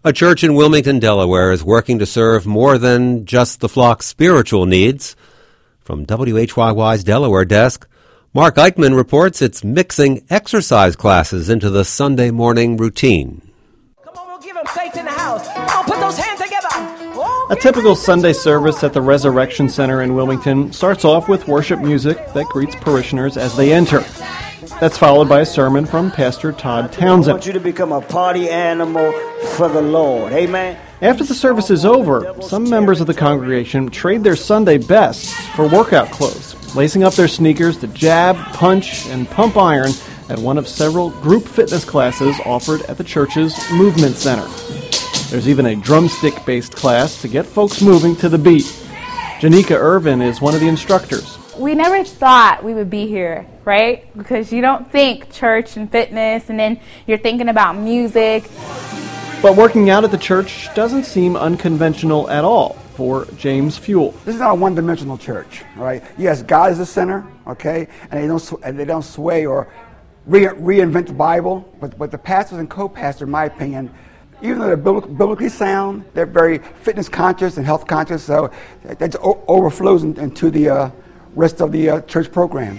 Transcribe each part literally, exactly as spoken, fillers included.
A church in Wilmington, Delaware is working to serve more than just the flock's spiritual needs. From W H Y Y's Delaware desk, Mark Eichmann reports it's mixing exercise classes into the Sunday morning routine. Come on, we'll give them faith in the house. Come on, put those hands together. Oh, a typical Sunday service at the Resurrection Center in Wilmington starts off with worship music that greets parishioners as they enter. That's followed by a sermon from Pastor Todd Townsend. I want you to become a party animal for the Lord. Amen. After the service is over, some members of the congregation trade their Sunday bests for workout clothes, lacing up their sneakers to jab, punch, and pump iron at one of several group fitness classes offered at the church's Movement Center. There's even a drumstick-based class to get folks moving to the beat. Janika Irvin is one of the instructors. We never thought we would be here, right? Because you don't think church and fitness, and then you're thinking about music. But working out at the church doesn't seem unconventional at all for James Fuel. This is not a one-dimensional church, right? Yes, God is the center, okay, and they don't and they don't sway or re- reinvent the Bible. But but the pastors and co-pastors, in my opinion, even though they're biblically sound, they're very fitness conscious and health conscious. So that just o- overflows into the uh, rest of the uh, church programs.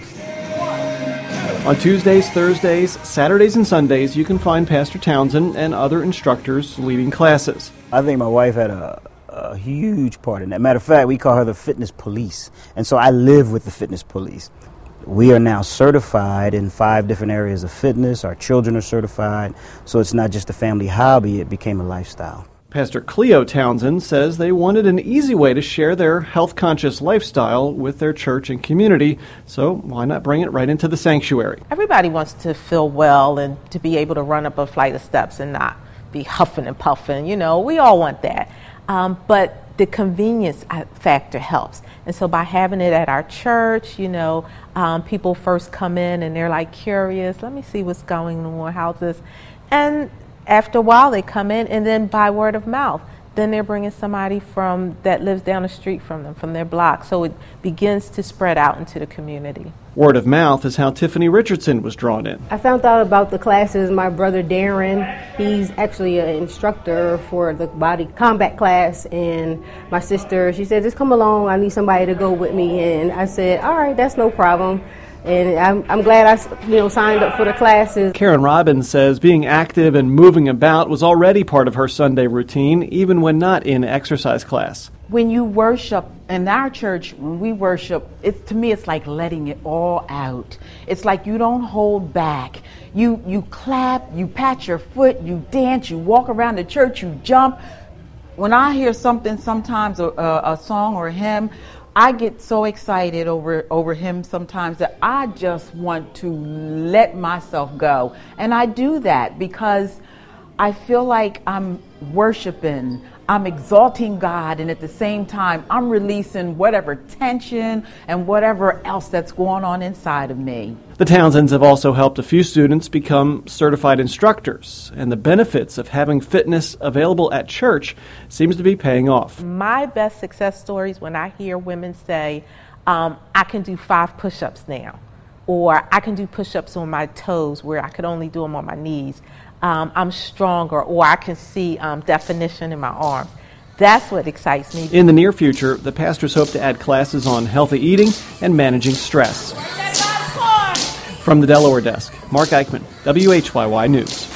On Tuesdays, Thursdays, Saturdays, and Sundays, you can find Pastor Townsend and other instructors leading classes. I think my wife had a, a huge part in that. Matter of fact, we call her the fitness police. And so I live with the fitness police. We are now certified in five different areas of fitness. Our children are certified. So it's not just a family hobby, it became a lifestyle. Pastor Cleo Townsend says they wanted an easy way to share their health-conscious lifestyle with their church and community, so why not bring it right into the sanctuary? Everybody wants to feel well and to be able to run up a flight of steps and not be huffing and puffing. You know, we all want that. Um, but the convenience factor helps. And so by having it at our church, you know, um, people first come in and they're like curious, let me see what's going on, how's this? And after a while, they come in, and then by word of mouth, then they're bringing somebody from that lives down the street from them, from their block. So it begins to spread out into the community. Word of mouth is how Tiffany Richardson was drawn in. I found out about the classes. My brother Darren, he's actually an instructor for the body combat class, and my sister, she said, just come along, I need somebody to go with me. And I said, all right, that's no problem. And I'm, I'm glad I you know, signed up for the classes. Karen Robbins says being active and moving about was already part of her Sunday routine, even when not in exercise class. When you worship in our church, when we worship, it's, to me, it's like letting it all out. It's like you don't hold back. You you clap, you pat your foot, you dance, you walk around the church, you jump. When I hear something, sometimes a, a, a song or a hymn, I get so excited over over him sometimes that I just want to let myself go. And I do that because I feel like I'm worshiping, I'm exalting God, and at the same time, I'm releasing whatever tension and whatever else that's going on inside of me. The Townsends have also helped a few students become certified instructors, and the benefits of having fitness available at church seems to be paying off. My best success stories when I hear women say, um, I can do five push-ups now, or I can do push-ups on my toes where I could only do them on my knees. Um, I'm stronger, or I can see um, definition in my arms. That's what excites me. In the near future, the pastors hope to add classes on healthy eating and managing stress. From the Delaware desk, Mark Eichmann, W H Y Y News.